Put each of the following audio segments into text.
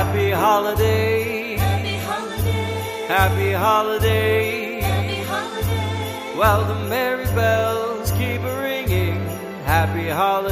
Happy holiday, happy holiday, happy holiday. happy holiday. While the merry bells keep ringing, happy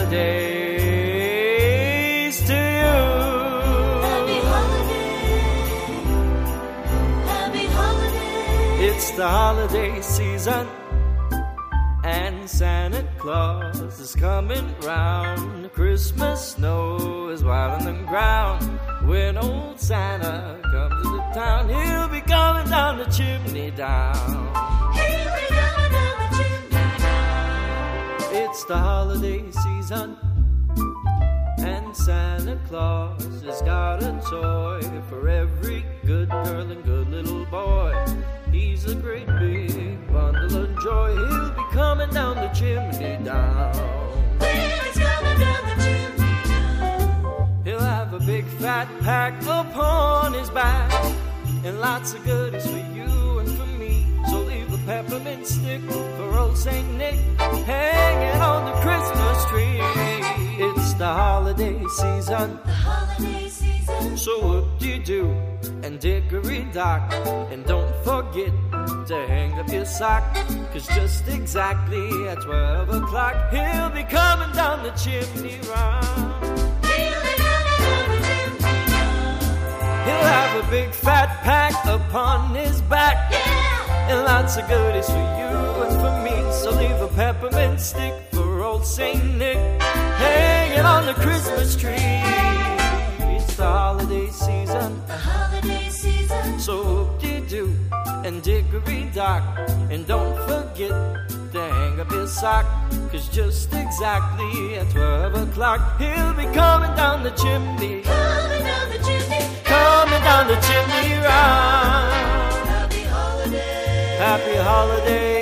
holidays to you. Happy holiday, happy holiday. It's the holiday season, and Santa Claus is coming round. Christmas snow is white on the ground. When old Santa comes to the town, he'll be coming down the chimney down. Here we go down the chimney now. It's the holiday season, and Santa Claus has got a toy for every good girl and good little boy. He's a great big bundle of joy. He'll be coming down the chimney down. He's coming down the chimney now. He'll have a big fat pack upon his back, and lots of goodies for you and for me. So leave a peppermint stick for old Saint Nick hanging on the Christmas tree. It's the holiday season, The holiday season. so whoop-de-doo and dickory-dock. And don't forget to hang up your sock, 'cause just exactly at 12 o'clock he'll be coming down the chimney round. He'll be coming down the chimney now. He'll have a big fat pack upon his back, Yeah. and lots of goodies for you and for me. So leave a peppermint stick for old Saint Nick hanging on the Christmas tree. It's the holiday season, The holiday season. so whoop-de-doo and dickory-dock. And don't forget to hang up his sock, 'cause just exactly at 12 o'clock he'll be coming down the chimney, Coming down the chimney. coming down the chimney round. Happy holiday. Happy holiday,